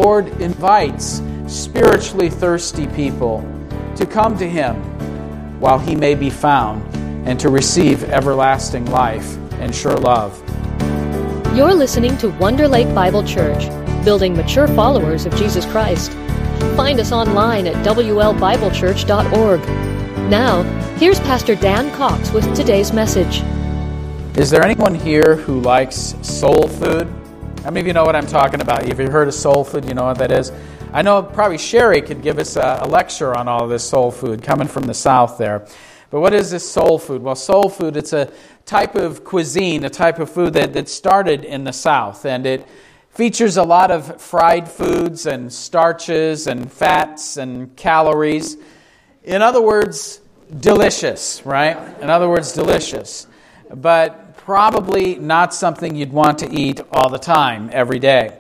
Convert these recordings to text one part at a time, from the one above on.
Lord invites spiritually thirsty people to come to Him while He may be found and to receive everlasting life and sure love. You're listening to Wonder Lake Bible Church, building mature followers of Jesus Christ. Find us online at WLBibleChurch.org. Now, here's Pastor Dan Cox with today's message. Is there anyone here who likes soul food? How many of you know what I'm talking about? If you've heard of soul food, you know what that is? I know probably Sherry could give us a lecture on all of this soul food coming from the South there. But what is this soul food? Well, soul food, it's a type of cuisine, a type of food that started in the South. And it features a lot of fried foods and starches and fats and calories. In other words, delicious, right? In other words, delicious. But probably not something you'd want to eat all the time, every day.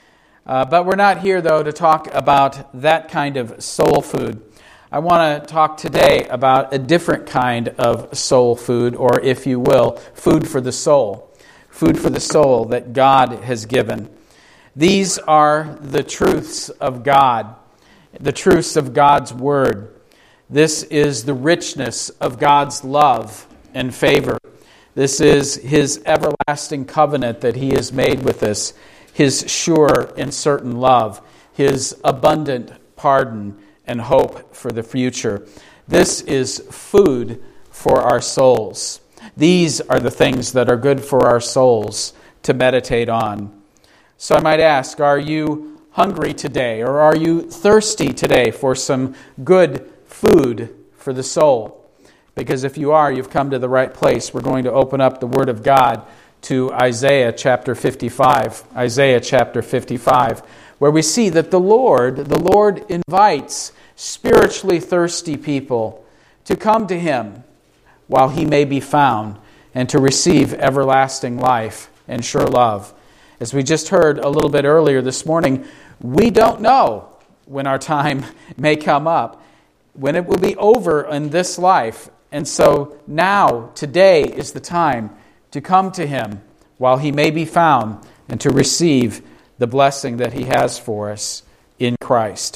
But we're not here, though, to talk about that kind of soul food. I want to talk today about a different kind of soul food, or if you will, food for the soul. Food for the soul that God has given. These are the truths of God, the truths of God's Word. This is the richness of God's love and favor. This is His everlasting covenant that He has made with us, His sure and certain love, His abundant pardon and hope for the future. This is food for our souls. These are the things that are good for our souls to meditate on. So I might ask, are you hungry today, or are you thirsty today for some good food for the soul? Because if you are, you've come to the right place. We're going to open up the Word of God to Isaiah chapter 55. Isaiah chapter 55, where we see that the Lord invites spiritually thirsty people to come to Him while He may be found and to receive everlasting life and sure love. As we just heard a little bit earlier this morning, we don't know when our time may come up, when it will be over in this life. And so now, today is the time to come to Him while He may be found and to receive the blessing that He has for us in Christ.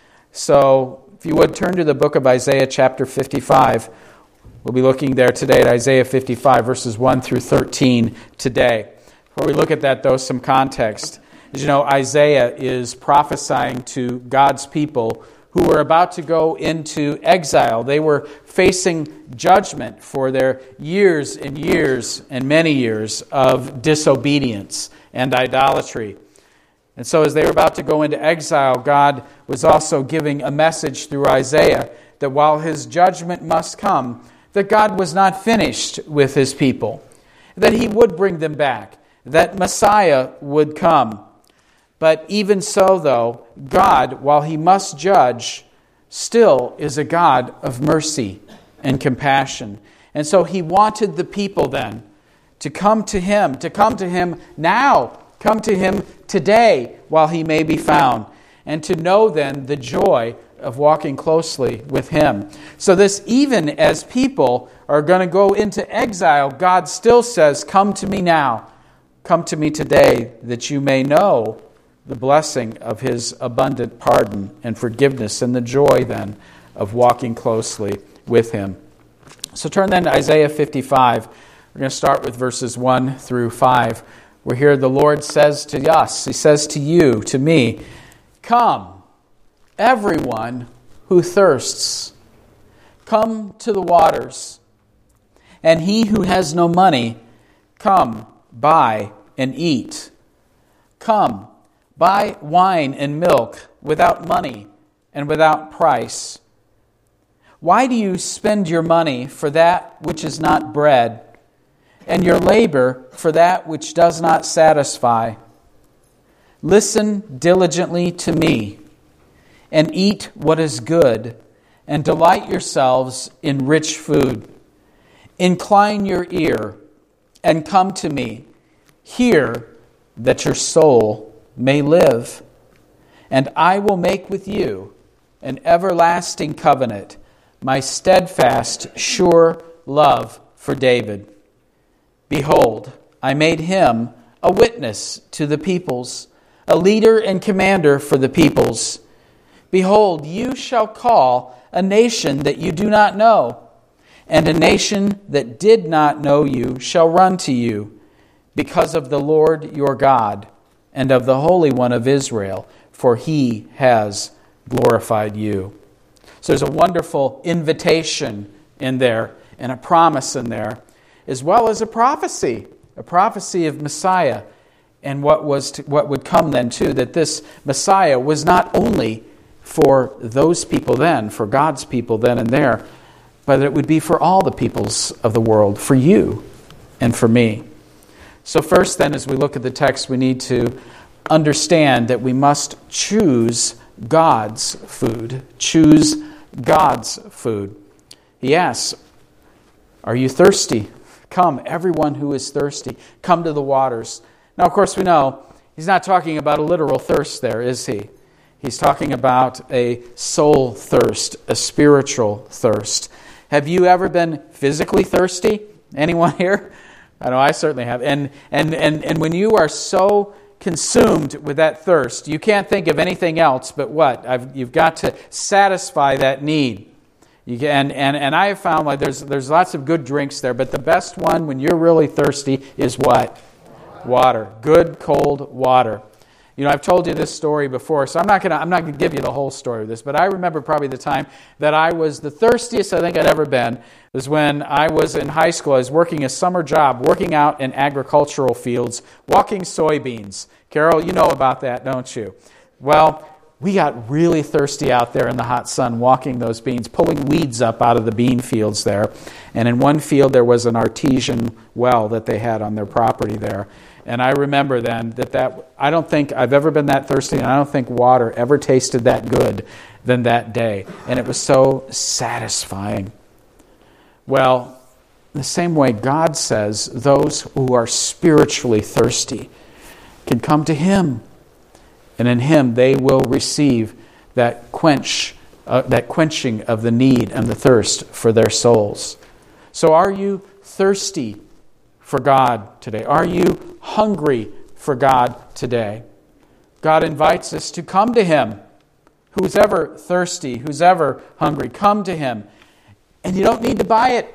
So, if you would turn to the book of Isaiah chapter 55. We'll be looking there today at Isaiah 55 verses 1 through 13 today. Before we look at that, though, some context. As you know, Isaiah is prophesying to God's people who were about to go into exile. They were facing judgment for their years and years and many years of disobedience and idolatry. And so as they were about to go into exile, God was also giving a message through Isaiah that while His judgment must come, that God was not finished with His people, that He would bring them back, that Messiah would come. But even so, though, God, while He must judge, still is a God of mercy and compassion. And so He wanted the people then to come to Him now, come to Him today while He may be found, and to know then the joy of walking closely with Him. So this, even as people are going to go into exile, God still says, come to me now, come to me today, that you may know the blessing of His abundant pardon and forgiveness and the joy then of walking closely with Him. So turn then to Isaiah 55. We're going to start with verses 1 through 5. Where here the Lord says to us, He says to you, to me, come, everyone who thirsts, come to the waters. And he who has no money, come, buy and eat. Come, buy wine and milk without money and without price. Why do you spend your money for that which is not bread, and your labor for that which does not satisfy? Listen diligently to me, and eat what is good, and delight yourselves in rich food. Incline your ear, and come to me. Hear, that your soul may live. And I will make with you an everlasting covenant, my steadfast, sure love for David. Behold, I made him a witness to the peoples, a leader and commander for the peoples. Behold, you shall call a nation that you do not know, and a nation that did not know you shall run to you, because of the Lord your God, and of the Holy One of Israel, for he has glorified you. So there's a wonderful invitation in there, and a promise in there, as well as a prophecy of Messiah, and what would come then too, that this Messiah was not only for those people then, for God's people then and there, but it would be for all the peoples of the world, for you and for me. So first then, as we look at the text, we need to understand that we must choose God's food. Choose God's food. He asks, are you thirsty? Come, everyone who is thirsty, come to the waters. Now, of course, we know he's not talking about a literal thirst there, is he? He's talking about a soul thirst, a spiritual thirst. Have you ever been physically thirsty? Anyone here? I know I certainly have. And when you are so consumed with that thirst, you can't think of anything else but what? You've got to satisfy that need. And I have found like there's lots of good drinks there, but the best one when you're really thirsty is what? Water. Good cold water. You know, I've told you this story before, so I'm not gonna give you the whole story of this, but I remember probably the time that I was the thirstiest I think I'd ever been was when I was in high school. I was working a summer job, working out in agricultural fields, walking soybeans. Carol, you know about that, don't you? Well, we got really thirsty out there in the hot sun walking those beans, pulling weeds up out of the bean fields there. And in one field there was an artesian well that they had on their property there. And I remember then that I don't think I've ever been that thirsty, and I don't think water ever tasted that good than that day. And it was so satisfying. Well, the same way God says those who are spiritually thirsty can come to Him. And in Him they will receive that quenching of the need and the thirst for their souls. So are you thirsty for God today? Are you hungry for God today? God invites us to come to Him. Who's ever thirsty, who's ever hungry, come to Him. And you don't need to buy it. It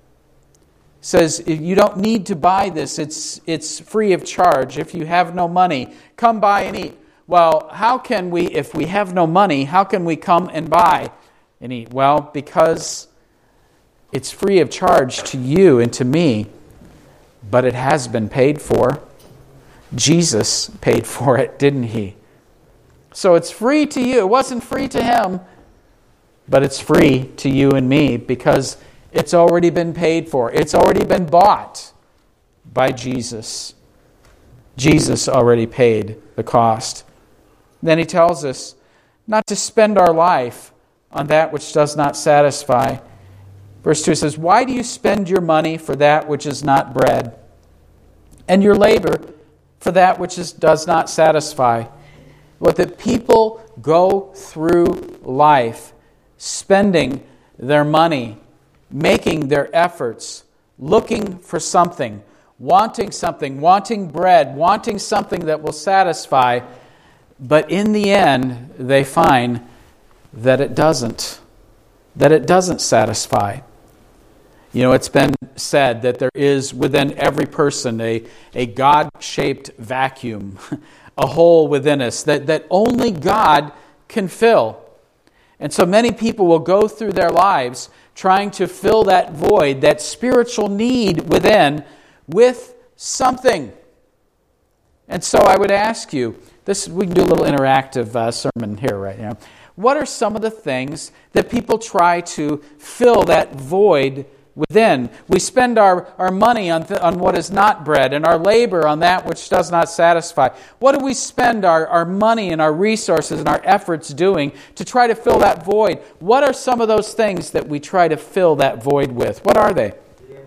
says you don't need to buy this. It's free of charge. If you have no money, come buy and eat. Well, how can we, if we have no money, how can we come and buy and eat? Well, because it's free of charge to you and to me, but it has been paid for. Jesus paid for it, didn't He? So it's free to you. It wasn't free to Him, but it's free to you and me because it's already been paid for. It's already been bought by Jesus. Jesus already paid the cost. Then He tells us not to spend our life on that which does not satisfy. Verse 2 says, why do you spend your money for that which is not bread, and your labor for that which does not satisfy? What the people go through life spending their money, making their efforts, looking for something, wanting bread, wanting something that will satisfy, but in the end they find that it doesn't satisfy. You know, it's been said that there is within every person a God-shaped vacuum, a hole within us that only God can fill. And so many people will go through their lives trying to fill that void, that spiritual need within, with something. And so I would ask you, we can do a little interactive sermon here right now. What are some of the things that people try to fill that void within? We spend our money on what is not bread, and our labor on that which does not satisfy. What do we spend our money and our resources and our efforts doing to try to fill that void? What are some of those things that we try to fill that void with? What are they?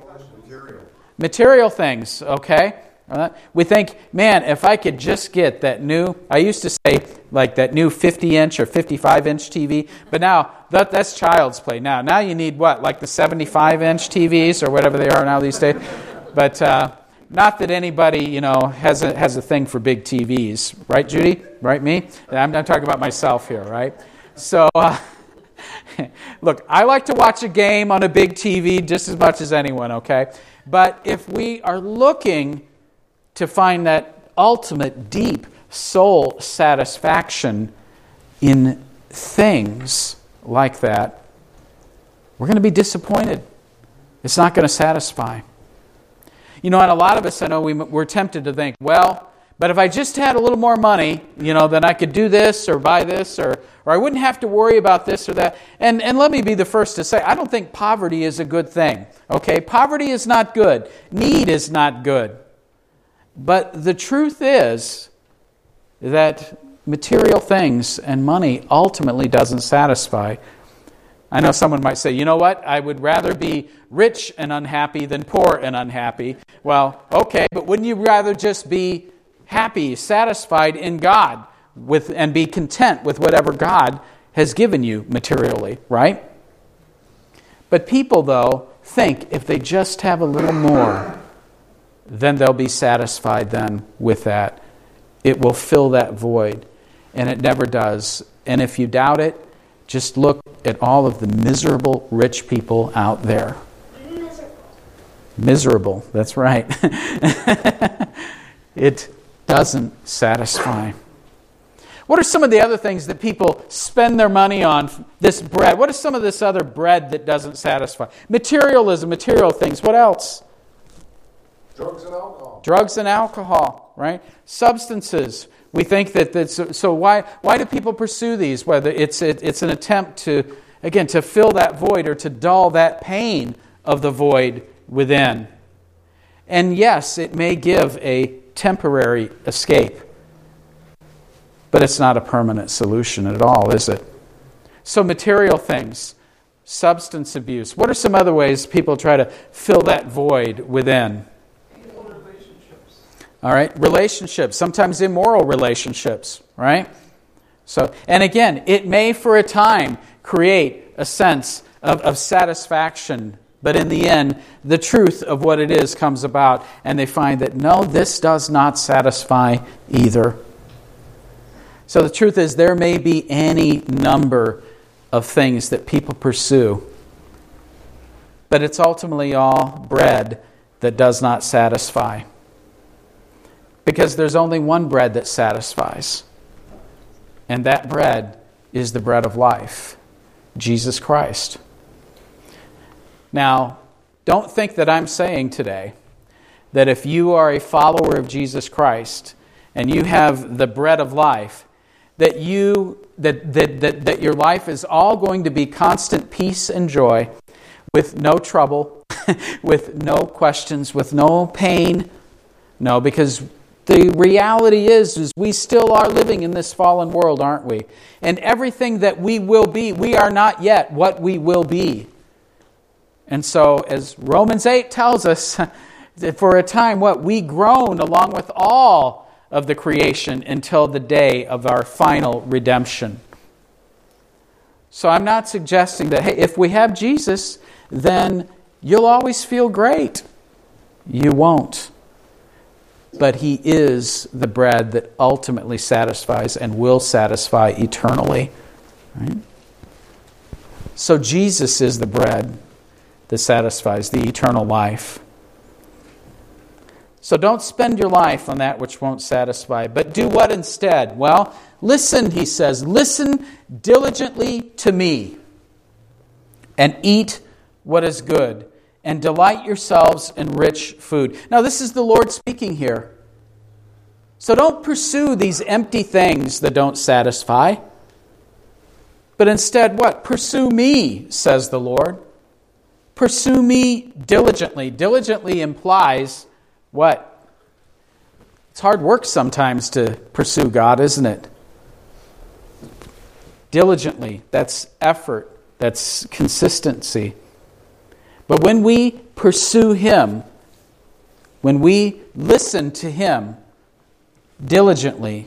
Material things, okay? We think, man, if I could just get that new, I used to say like that new 50-inch or 55-inch TV, but now that's child's play. Now you need what, like the 75-inch TVs or whatever they are now these days? But not that anybody, has a thing for big TVs. Right, Judy? Right, me? I'm talking about myself here, right? So, look, I like to watch a game on a big TV just as much as anyone, okay? But if we are looking to find that ultimate, deep soul satisfaction in things like that, we're going to be disappointed. It's not going to satisfy. And a lot of us, I know we're tempted to think, well, but if I just had a little more money, then I could do this or buy this or I wouldn't have to worry about this or that. And let me be the first to say, I don't think poverty is a good thing. Okay, poverty is not good. Need is not good. But the truth is that material things and money ultimately doesn't satisfy. I know someone might say, you know what, I would rather be rich and unhappy than poor and unhappy. Well, okay, but wouldn't you rather just be happy, satisfied in God and be content with whatever God has given you materially, right? But people, though, think if they just have a little more, then they'll be satisfied then with that. It will fill that void, and it never does. And if you doubt it, just look at all of the miserable rich people out there. Miserable, that's right. It doesn't satisfy. What are some of the other things that people spend their money on? This bread. What is some of this other bread that doesn't satisfy? Materialism, material things. What else? Drugs and alcohol. Drugs and alcohol, right? Substances. We think so why do people pursue these? Whether it's an attempt to fill that void or to dull that pain of the void within. And yes, it may give a temporary escape, but it's not a permanent solution at all, is it? So material things, substance abuse. What are some other ways people try to fill that void within? All right, relationships, sometimes immoral relationships, right? So, and again, it may for a time create a sense of satisfaction, but in the end, the truth of what it is comes about, and they find that no, this does not satisfy either. So the truth is, there may be any number of things that people pursue, but it's ultimately all bread that does not satisfy. Because there's only one bread that satisfies. And that bread is the bread of life, Jesus Christ. Now, don't think that I'm saying today that if you are a follower of Jesus Christ and you have the bread of life, that your life is all going to be constant peace and joy with no trouble, with no questions, with no pain. No, because the reality is we still are living in this fallen world, aren't we? And everything that we will be, we are not yet what we will be. And so, as Romans 8 tells us, that for a time, we groan along with all of the creation until the day of our final redemption. So I'm not suggesting that, hey, if we have Jesus, then you'll always feel great. You won't. But He is the bread that ultimately satisfies and will satisfy eternally. Right? So Jesus is the bread that satisfies the eternal life. So don't spend your life on that which won't satisfy, but do what instead? Well, listen, he says, listen diligently to me and eat what is good, and delight yourselves in rich food. Now, this is the Lord speaking here. So don't pursue these empty things that don't satisfy. But instead, what? Pursue me, says the Lord. Pursue me diligently. Diligently implies what? It's hard work sometimes to pursue God, isn't it? Diligently, that's effort, that's consistency. But when we pursue Him, when we listen to Him diligently,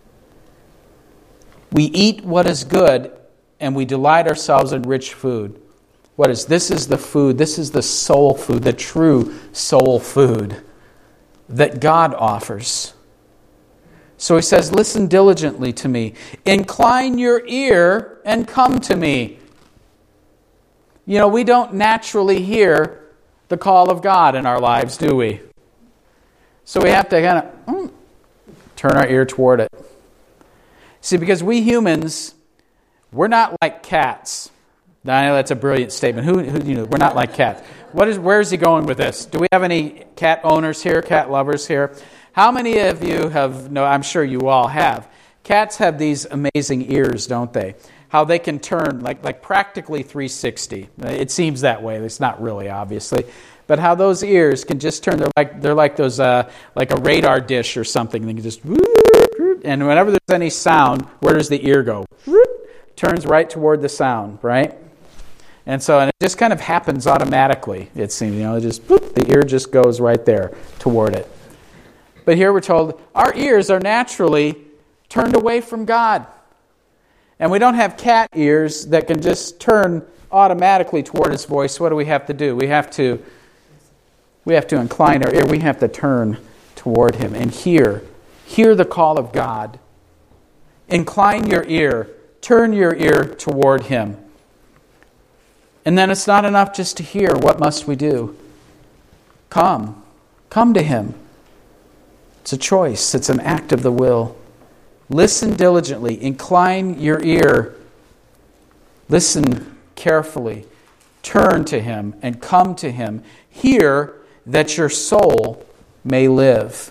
we eat what is good and we delight ourselves in rich food. This is the food, this is the soul food, the true soul food. that God offers. So he says, listen diligently to me. Incline your ear and come to me. You know, we don't naturally hear the call of God in our lives, do we? So we have to kind of turn our ear toward it. See, because we humans, we're not like cats. Now, I know that's a brilliant statement. We're not like cats. Where is he going with this? Do we have any cat owners here, cat lovers here? How many of you have, no, I'm sure you all have. Cats have these amazing ears, don't they? How they can turn like practically 360. It seems that way. It's not really, obviously. But how those ears can just turn, they're like those like a radar dish or something. They can just, and whenever there's any sound, where does the ear go? Turns right toward the sound, right? And it just kind of happens automatically. It seems, the ear just goes right there toward it. But here we're told our ears are naturally turned away from God. And we don't have cat ears that can just turn automatically toward His voice. What do we have to do? We have to incline our ear. We have to turn toward Him and hear the call of God. Incline your ear. Turn your ear toward Him. And then it's not enough just to hear. What must we do? Come to Him. It's a choice. It's an act of the will. Listen diligently. Incline your ear. Listen carefully. Turn to Him and come to Him. Hear that your soul may live.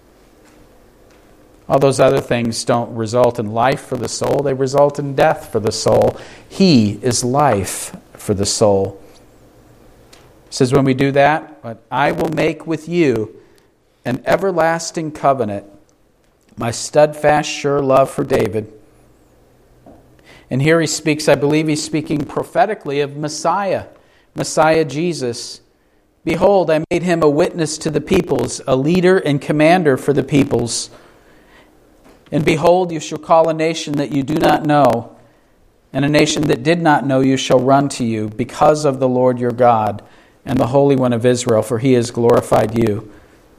All those other things don't result in life for the soul. They result in death for the soul. He is life for the soul. It says when we do that, but I will make with you an everlasting covenant, my steadfast, sure love for David. And here he speaks, I believe he's speaking prophetically of Messiah Jesus. Behold, I made him a witness to the peoples, a leader and commander for the peoples. And behold, you shall call a nation that you do not know, and a nation that did not know you shall run to you, because of the Lord your God and the Holy One of Israel, for He has glorified you.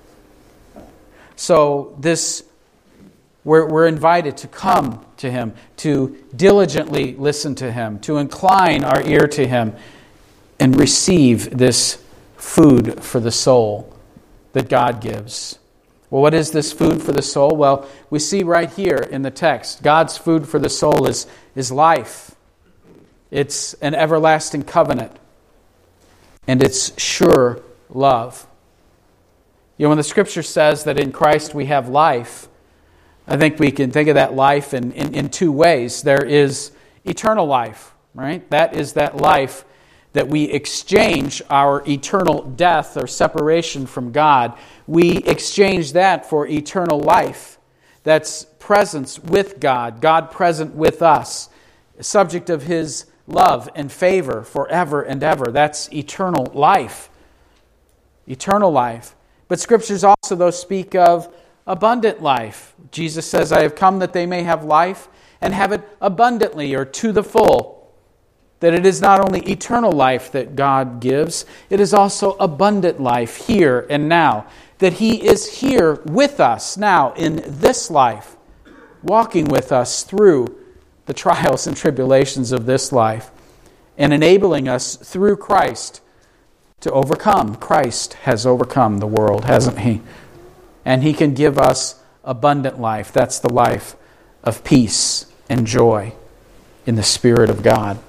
So we're invited to come to Him, to diligently listen to Him, to incline our ear to Him, and receive this food for the soul that God gives. Well, what is this food for the soul? Well, we see right here in the text, God's food for the soul is life. It's an everlasting covenant. And it's sure love. When the Scripture says that in Christ we have life, I think we can think of that life in two ways. There is eternal life, right? That is that life that we exchange our eternal death or separation from God. We exchange that for eternal life. That's presence with God, God present with us, subject of His love and favor forever and ever. That's eternal life. Eternal life. But Scriptures also, though, speak of abundant life. Jesus says, I have come that they may have life and have it abundantly or to the full. That it is not only eternal life that God gives, it is also abundant life here and now. That He is here with us now in this life, walking with us through the trials and tribulations of this life, and enabling us through Christ to overcome. Christ has overcome the world, hasn't He? And He can give us abundant life. That's the life of peace and joy in the Spirit of God.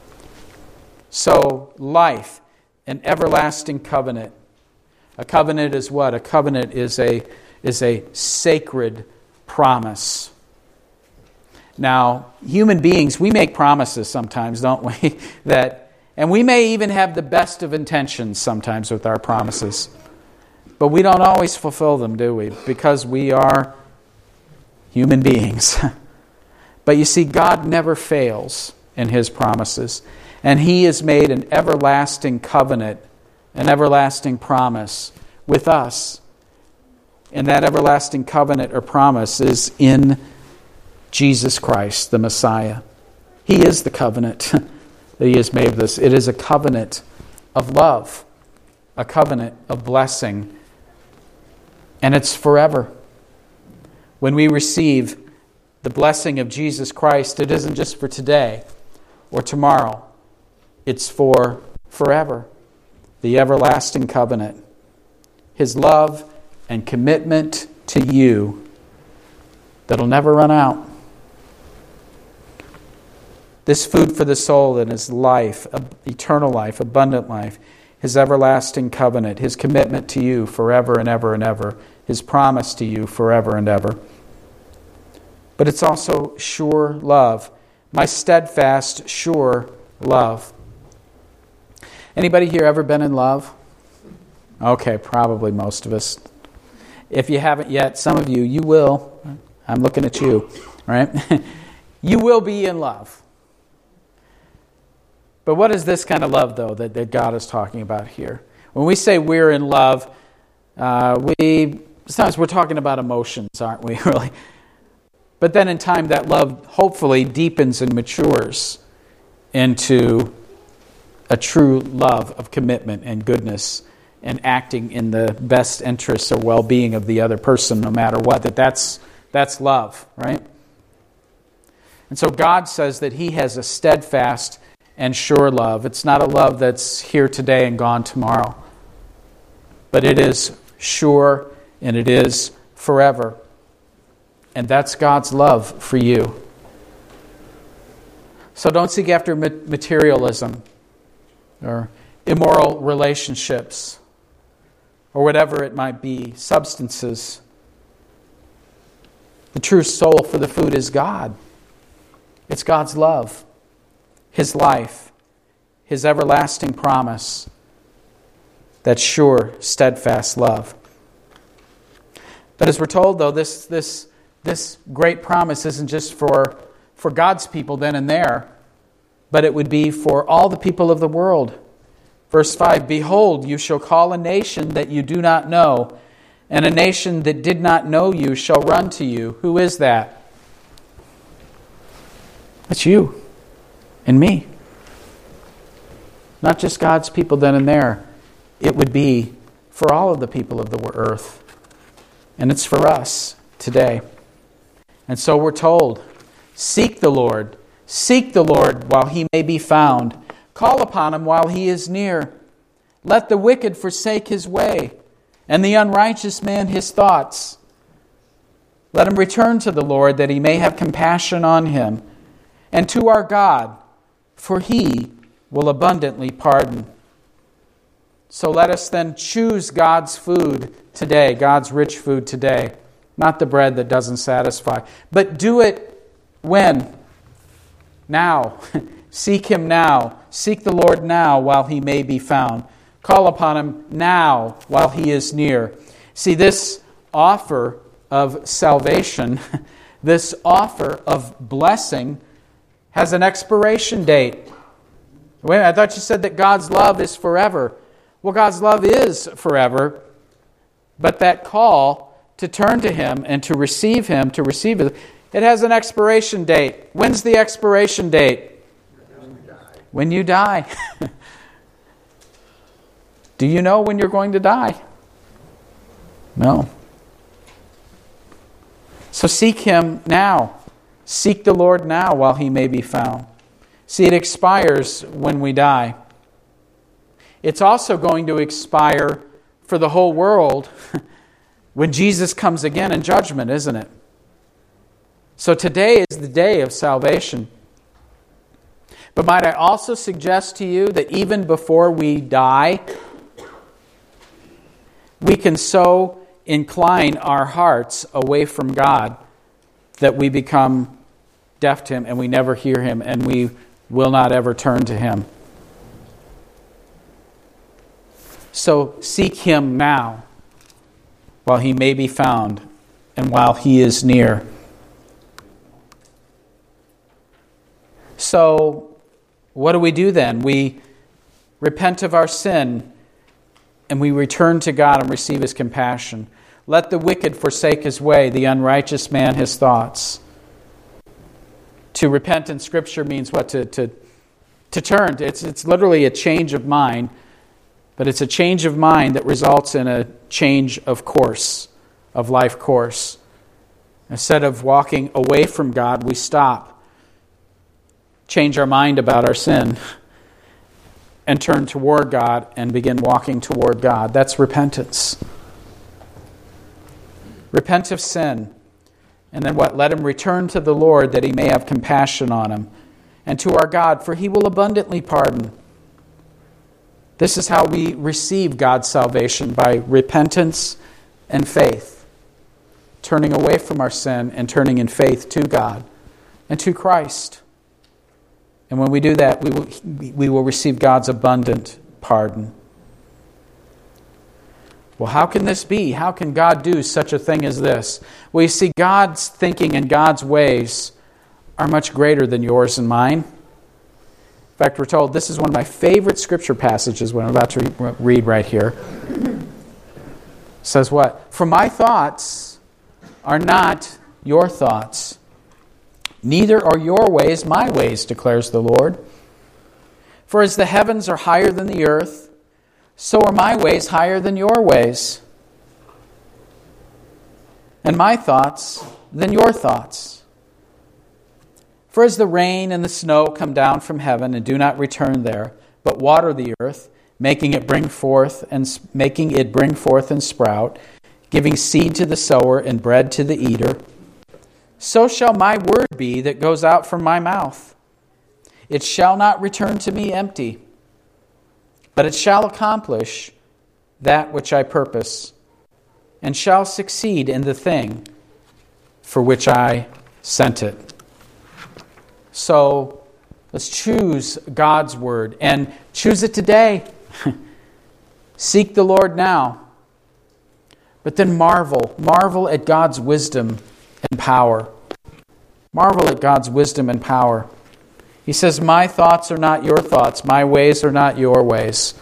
So, life, an everlasting covenant. A covenant is what? A covenant is a sacred promise. Now, human beings, we make promises sometimes, don't we? And we may even have the best of intentions sometimes with our promises. But we don't always fulfill them, do we? Because we are human beings. But you see, God never fails in His promises. And He has made an everlasting covenant, an everlasting promise with us. And that everlasting covenant or promise is in Jesus Christ, the Messiah. He is the covenant that He has made with us. It is a covenant of love, a covenant of blessing, And it's forever. When we receive the blessing of Jesus Christ, it isn't just for today or tomorrow. It's for forever. The everlasting covenant. His love and commitment to you that'll never run out. This food for the soul and His life, eternal life, abundant life, His everlasting covenant, His commitment to you forever and ever and ever, His promise to you forever and ever. But it's also sure love, my steadfast, sure love. Anybody here ever been in love? Okay, probably most of us. If you haven't yet, some of you, you will. I'm looking at you, right? You will be in love. But what is this kind of love, though, that God is talking about here? When we say we're in love, sometimes we're talking about emotions, aren't we, really? But then in time, that love hopefully deepens and matures into a true love of commitment and goodness and acting in the best interests or well-being of the other person, no matter what. That's love, right? And so God says that He has a steadfast and sure love. It's not a love that's here today and gone tomorrow. But it is sure and it is forever. And that's God's love for you. So don't seek after materialism or immoral relationships or whatever it might be, substances. The true soul for the food is God. It's God's love, His life, His everlasting promise, that sure, steadfast love. But as we're told, though, this great promise isn't just for God's people then and there, but it would be for all the people of the world. Verse 5, behold, you shall call a nation that you do not know, and a nation that did not know you shall run to you. Who is that? That's you and me. Not just God's people then and there. It would be for all of the people of the earth. And it's for us today. And so we're told, seek the Lord while He may be found. Call upon Him while He is near. Let the wicked forsake his way, and the unrighteous man his thoughts. Let him return to the Lord, that He may have compassion on him, and to our God, for He will abundantly pardon. So let us then choose God's food today, God's rich food today, not the bread that doesn't satisfy. But do it when? Now. Seek Him now. Seek the Lord now while He may be found. Call upon Him now while He is near. See, this offer of salvation, this offer of blessing, has an expiration date. Wait a minute, I thought you said that God's love is forever. Well, God's love is forever, but that call to turn to Him and to receive Him, it has an expiration date. When's the expiration date? When you die. Do you know when you're going to die? No. So seek Him now. Seek the Lord now while He may be found. See, it expires when we die. It's also going to expire for the whole world when Jesus comes again in judgment, isn't it? So today is the day of salvation. But might I also suggest to you that even before we die, we can so incline our hearts away from God that we become deaf to Him and we never hear Him and we will not ever turn to Him. So seek Him now while He may be found and while He is near. So what do we do then? We repent of our sin and we return to God and receive His compassion. Let the wicked forsake his way, the unrighteous man his thoughts. To repent in Scripture means what? To turn. It's literally a change of mind, but it's a change of mind that results in a change of course, of life course. Instead of walking away from God, we stop, change our mind about our sin, and turn toward God and begin walking toward God. That's repentance. Repent of sin. And then what? Let him return to the Lord that he may have compassion on him. And to our God, for he will abundantly pardon. This is how we receive God's salvation, by repentance and faith. Turning away from our sin and turning in faith to God and to Christ. And when we do that, we will receive God's abundant pardon. Well, how can this be? How can God do such a thing as this? Well, you see, God's thinking and God's ways are much greater than yours and mine. In fact, we're told, this is one of my favorite scripture passages, what I'm about to read right here. It says what? For my thoughts are not your thoughts, neither are your ways my ways, declares the Lord. For as the heavens are higher than the earth, so are my ways higher than your ways, and my thoughts than your thoughts. For as the rain and the snow come down from heaven and do not return there, but water the earth, making it bring forth and sprout, giving seed to the sower and bread to the eater, so shall my word be that goes out from my mouth. It shall not return to me empty, but it shall accomplish that which I purpose, and shall succeed in the thing for which I sent it. So let's choose God's word, and choose it today. Seek the Lord now. But then marvel at God's wisdom and power. Marvel at God's wisdom and power. He says, my thoughts are not your thoughts. My ways are not your ways.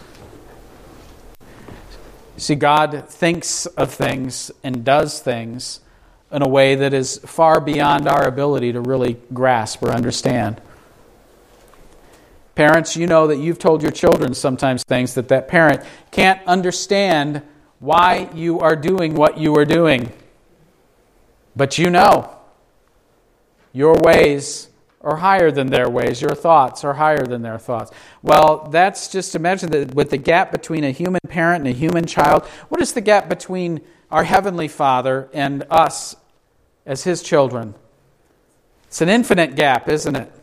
See, God thinks of things and does things in a way that is far beyond our ability to really grasp or understand. Parents, you know that you've told your children sometimes things that parent can't understand why you are doing what you are doing. But you know. Your ways are higher than their ways. Your thoughts are higher than their thoughts. Well, that's just to mention that with the gap between a human parent and a human child, what is the gap between our Heavenly Father and us as His children? It's an infinite gap, isn't it?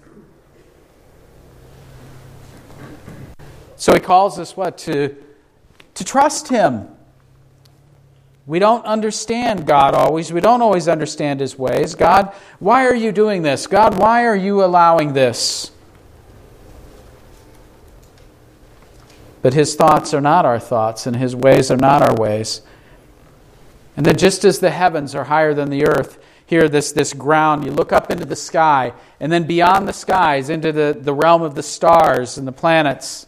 So He calls us what? To trust Him. We don't understand God always. We don't always understand His ways. God, why are you doing this? God, why are you allowing this? But His thoughts are not our thoughts, and His ways are not our ways. And then just as the heavens are higher than the earth, here this ground, you look up into the sky, and then beyond the skies, into the realm of the stars and the planets.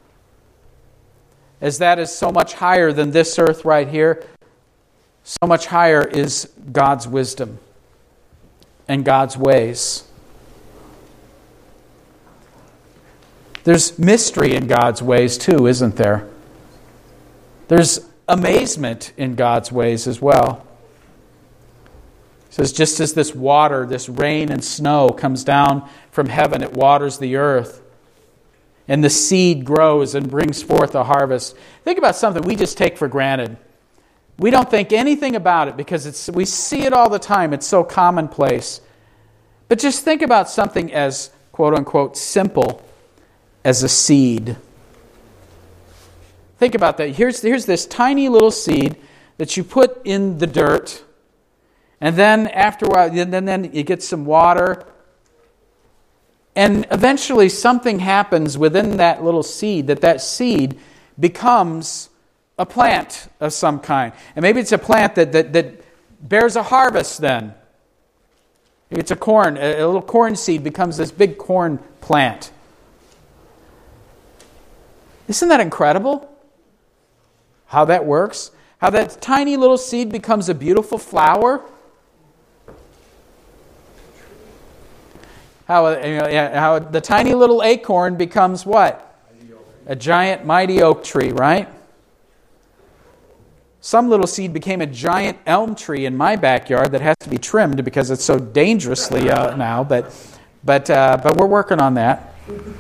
As that is so much higher than this earth right here, so much higher is God's wisdom and God's ways. There's mystery in God's ways too, isn't there? There's amazement in God's ways as well. It says, just as this water, this rain and snow comes down from heaven, it waters the earth, and the seed grows and brings forth a harvest. Think about something we just take for granted. We don't think anything about it because we see it all the time. It's so commonplace. But just think about something as, quote unquote, simple as a seed. Think about that. Here's this tiny little seed that you put in the dirt, and then after a while, then you get some water, and eventually something happens within that little seed, that seed becomes a plant of some kind. And maybe it's a plant that bears a harvest then. Maybe it's a corn. A little corn seed becomes this big corn plant. Isn't that incredible? How that works? How that tiny little seed becomes a beautiful flower? How the tiny little acorn becomes what? A giant, mighty oak tree, right? Some little seed became a giant elm tree in my backyard that has to be trimmed because it's so dangerously now. But we're working on that.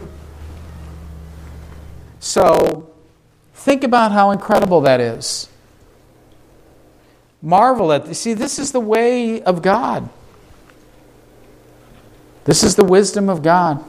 So think about how incredible that is. Marvel at this. See, this is the way of God. This is the wisdom of God.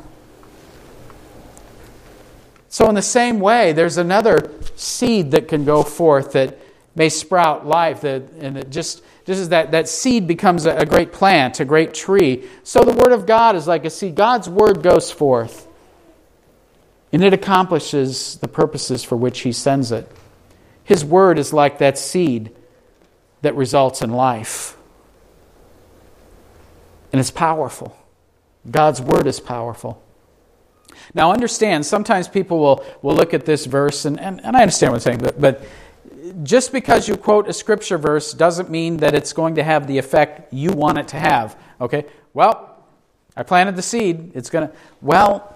So in the same way, there's another seed that can go forth that may sprout life, and it just as that seed becomes a great plant, a great tree. So the Word of God is like a seed. God's Word goes forth, and it accomplishes the purposes for which He sends it. His Word is like that seed that results in life. And it's powerful. God's Word is powerful. Now understand, sometimes people will look at this verse, and I understand what I'm saying, but just because you quote a Scripture verse doesn't mean that it's going to have the effect you want it to have. Okay? Well, I planted the seed. It's going to... Well,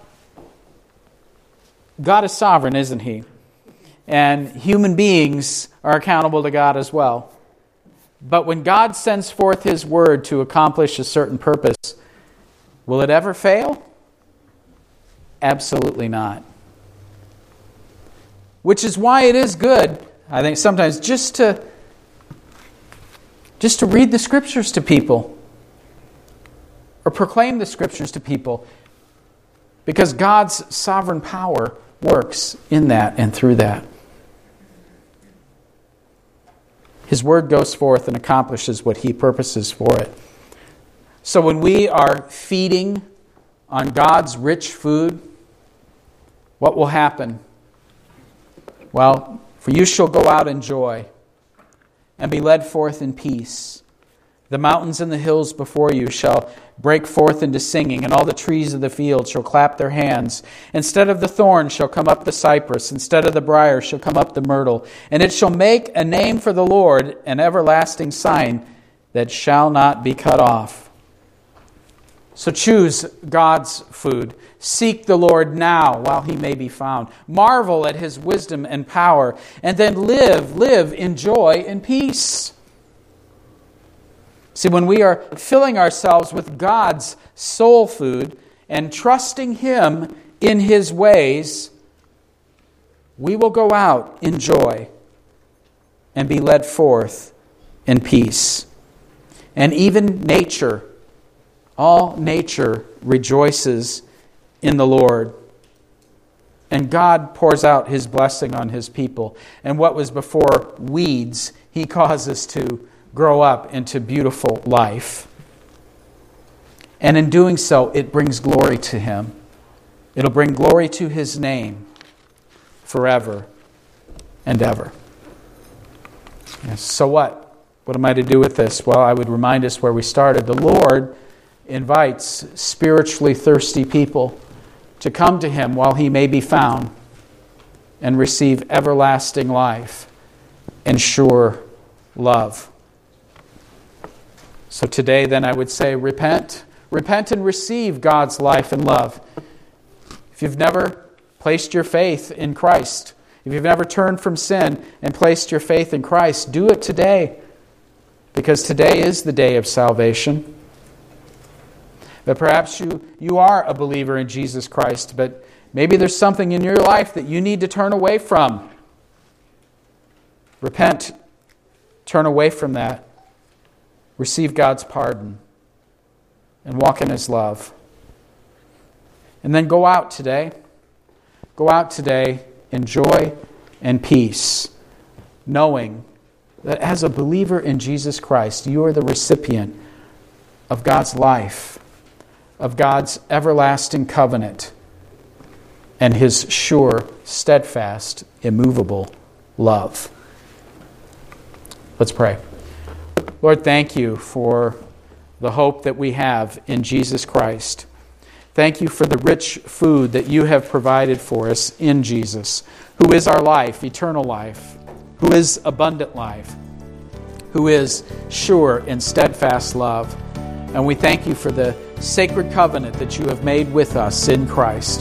God is sovereign, isn't He? And human beings are accountable to God as well. But when God sends forth His Word to accomplish a certain purpose, will it ever fail? Absolutely not. Which is why it is good, I think, sometimes just to read the Scriptures to people or proclaim the Scriptures to people, because God's sovereign power works in that and through that. His Word goes forth and accomplishes what He purposes for it. So when we are feeding on God's rich food, what will happen? Well, for you shall go out in joy and be led forth in peace. The mountains and the hills before you shall break forth into singing, and all the trees of the field shall clap their hands. Instead of the thorn shall come up the cypress, instead of the briar shall come up the myrtle. And it shall make a name for the Lord, an everlasting sign that shall not be cut off. So choose God's food. Seek the Lord now while He may be found. Marvel at His wisdom and power, and then live in joy and peace. See, when we are filling ourselves with God's soul food and trusting Him in His ways, we will go out in joy and be led forth in peace. And even nature, all nature rejoices in the Lord. And God pours out His blessing on His people. And what was before weeds, He causes to grow up into beautiful life. And in doing so, it brings glory to Him. It'll bring glory to His name forever and ever. Yes, so what? What am I to do with this? Well, I would remind us where we started. The Lord invites spiritually thirsty people to come to Him while He may be found and receive everlasting life and sure love. So today, then, I would say, repent. Repent and receive God's life and love. If you've never placed your faith in Christ, if you've never turned from sin and placed your faith in Christ, do it today, because today is the day of salvation. But perhaps you are a believer in Jesus Christ, but maybe there's something in your life that you need to turn away from. Repent. Turn away from that. Receive God's pardon and walk in His love. And then go out today. Go out today in joy and peace, knowing that as a believer in Jesus Christ, you are the recipient of God's life, of God's everlasting covenant, and His sure, steadfast, immovable love. Let's pray. Lord, thank You for the hope that we have in Jesus Christ. Thank You for the rich food that You have provided for us in Jesus, who is our life, eternal life, who is abundant life, who is sure and steadfast love. And we thank You for the sacred covenant that You have made with us in Christ.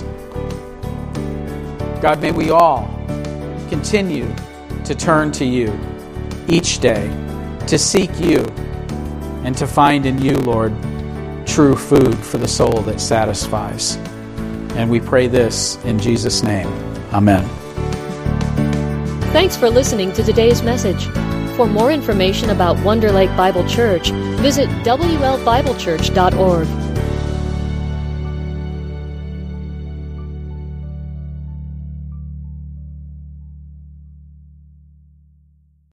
God, may we all continue to turn to You each day to seek you and to find in you, Lord, true food for the soul that satisfies. And we pray this in Jesus' name. Amen. Thanks for listening to today's message. For more information about Wonder Lake Bible Church, visit WLBibleChurch.org.